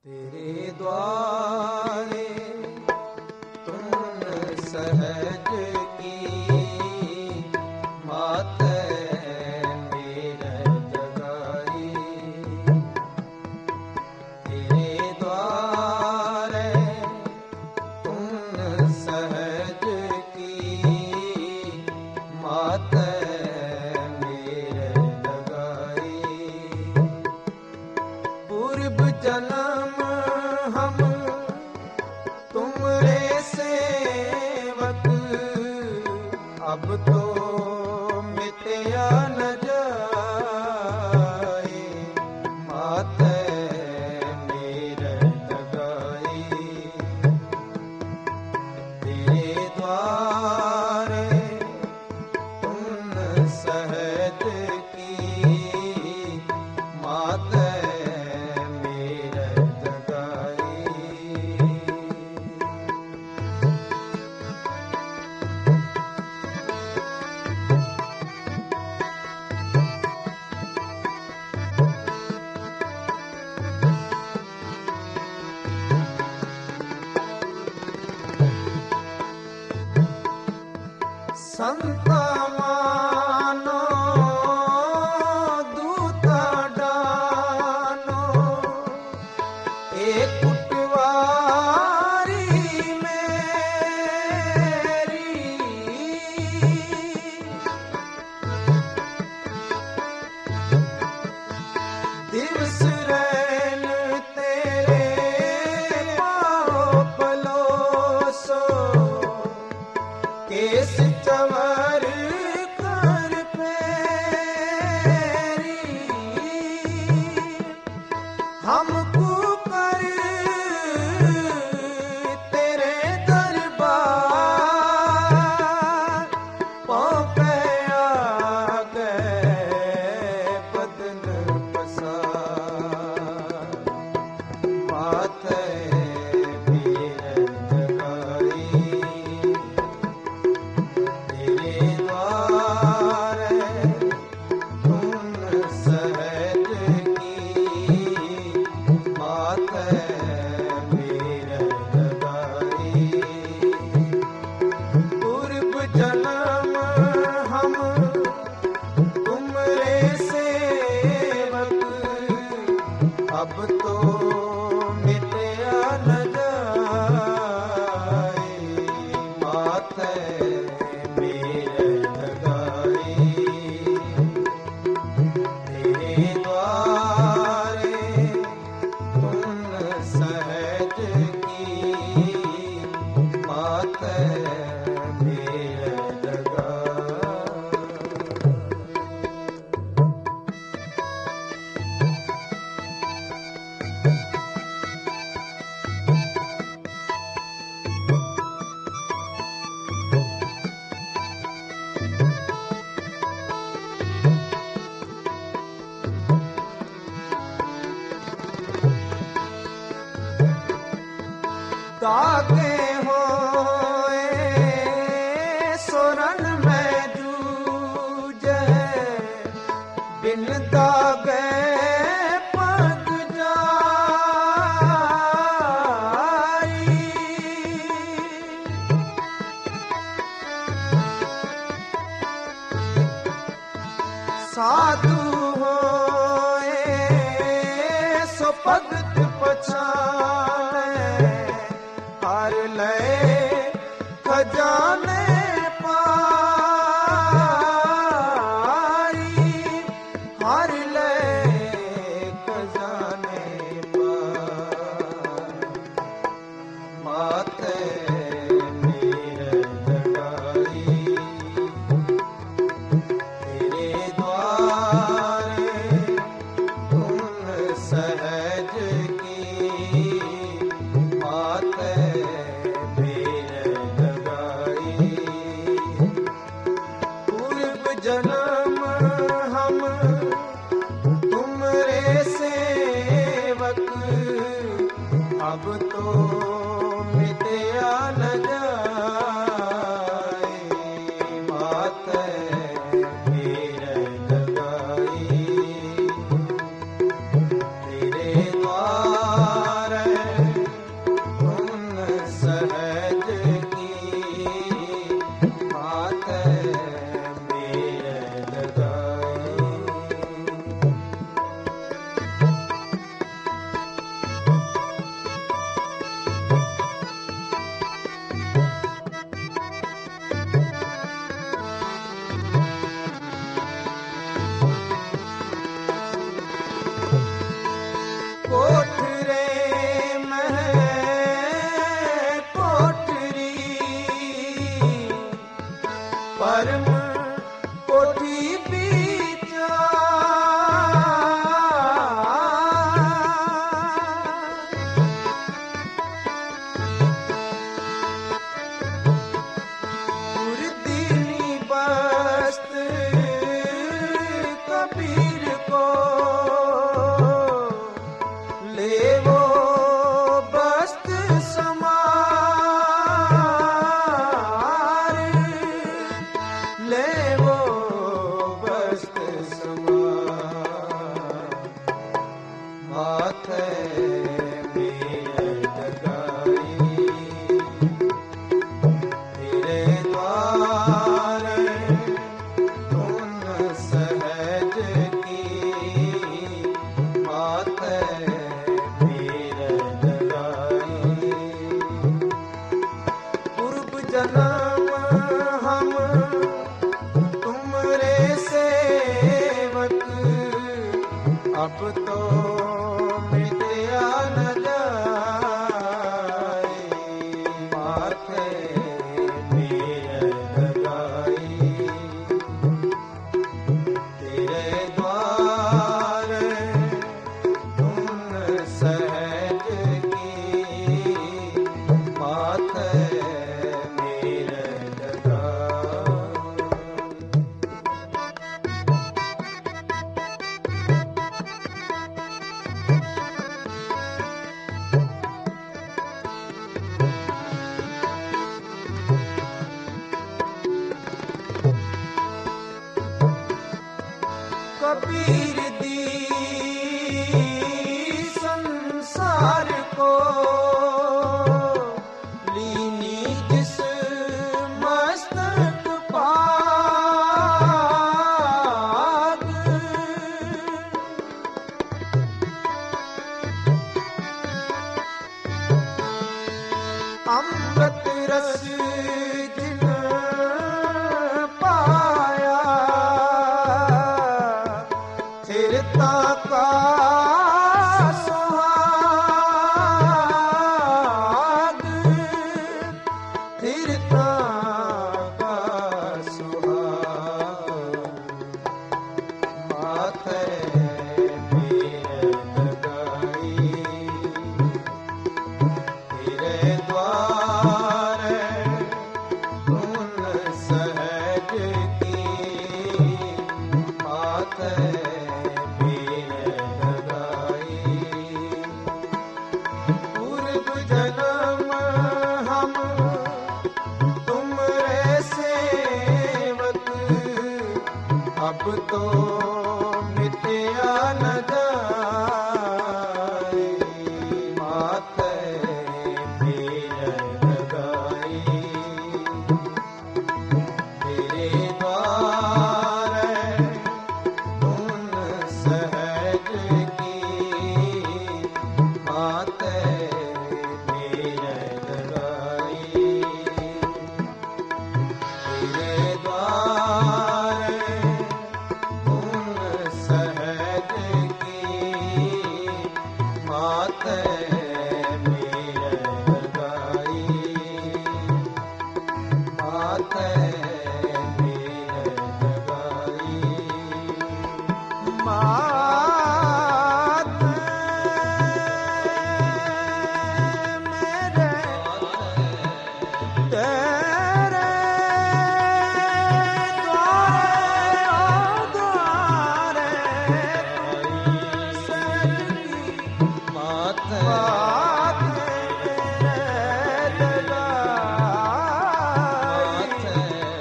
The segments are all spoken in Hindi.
तेरे द्वारे तुम सहज की मात मेरे जगाई। तेरे द्वारे तुम सहज की मात मेरे जगाई। पूर्व जन्म हम तुमरे सेवक, अब तो मिटया न जाए मात मेरे जगाई। तेरे द्वारे तुम सहज की मात मेरे जगाई। संता मानो दूता डानो, एक कुटवारी मेरी। दिवस रैन तेरे पाँव पलोसो, केस चवर कर फेरी। हमको कर तेरे दरबार, पाँव पे आ गए बदन पसार। मात मेरे जगाई। तेरे द्वारे तुम सहज की मात मेरे जगाई। पूर्व जन्म हम तुमरे सेवक, अब तो मिटया न जाए मात मेरे जगाई। तेरे द्वारे तुम सहज की मात मेरे जगाई। ताके होए सोरन में जूझे, बिन दागे पग जाई। साधु होए सो भगत पछाने, हर ले खजाने पाई। हर ले खजाने पाई। मात मेरे जगाई। तेरे द्वारे तुम सहज की मात मेरे जगाई। पूर्व जन्म हम तुमरे सेवक, अब तो मिटया न जाए मात मेरे जगाई। तेरे द्वारे माथे मेरे लगाई, तेरे द्वार धुन सहज की, माथे मेरे लगाई। पूर्व जन्म हम तुमरे सेवक, अब तो मिटया न जाए, माथे मेरे लगाई, तेरे द्वार धुन सहज की, माथे मेरे लगाई। कबीर दी संसार को लीनी जिस मस्तक पाग, अमृत रस जिन पाया, स्थिरता का सुहाग, स्थिरता का सुहाग, माथे मेरे लगाई, तेरे द्वार धुन सहज की, माथे मेरे लगाई। पूर्व जन्म हम तुमरे सेवक, अब तो मिटया न जाए, माथे मेरे लगाई, तेरे द्वार धुन सहज की, माथे मेरे लगाई, तेरे द्वार धुन सहज की, माथे मेरे लगाई, माथे मेरे लगाई, माथे मेरे तेरे द्वारे माथे मेरे लगाई,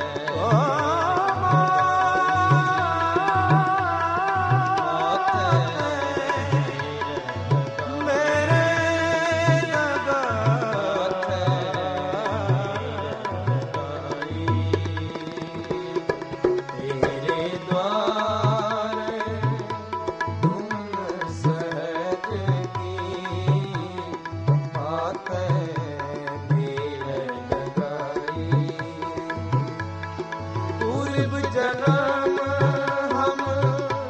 पूर्व जन्म हम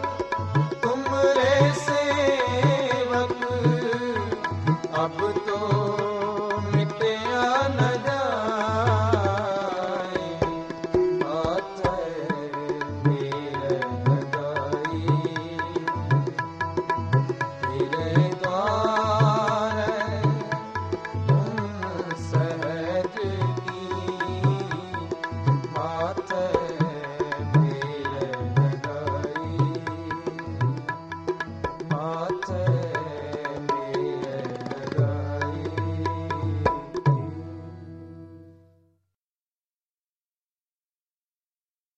तुमरे सेवक, अब तो